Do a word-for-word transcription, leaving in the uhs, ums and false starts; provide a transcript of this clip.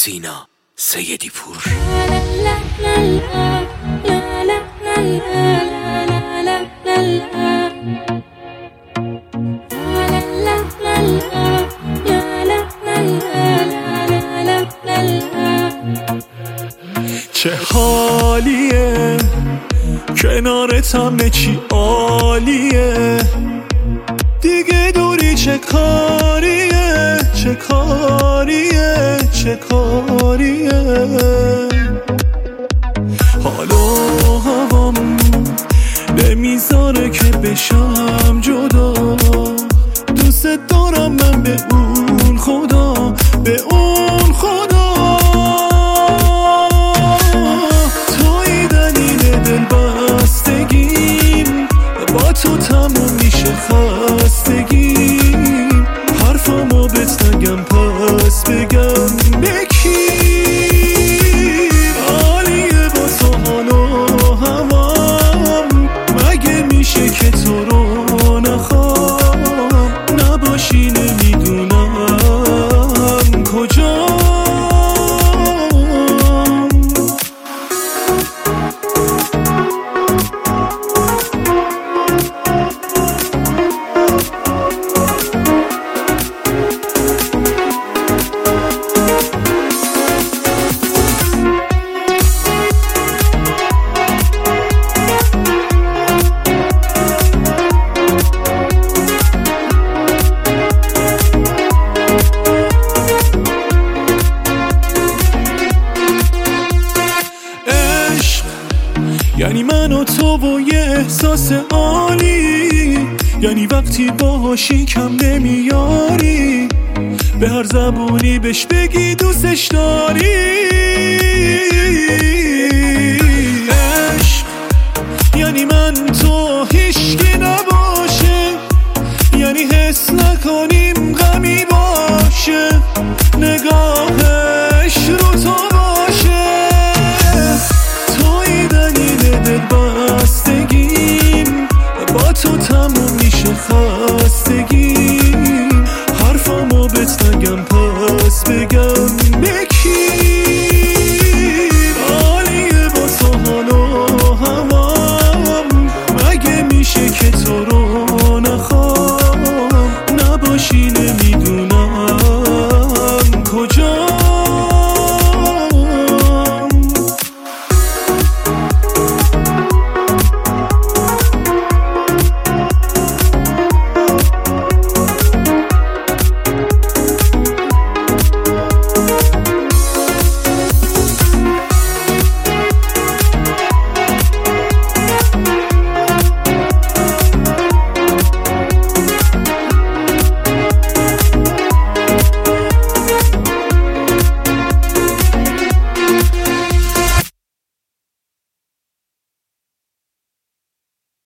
سینا سیدی پور. چه حالیه کنارت همه چی عالیه، دیگه دوری چه کاریه چه کاریه چه کاریه. حالا هوام نمیذاره که بشم جدا، دوست دارم من به اون خدا به اون خدا. توی دلیل دل بستگیم، با تو تموم میشه خستگیم، حرفامو بهت نگم پس بگم به کی. عالیه با تو حالا همم، مگه میشه که تو رو نخوام، نباشی نمیدونم کجا. یعنی من و تو و یه احساس عالی، یعنی وقتی باهاشی کم نمیاری، به هر زبونی بهش بگی دوستش داری.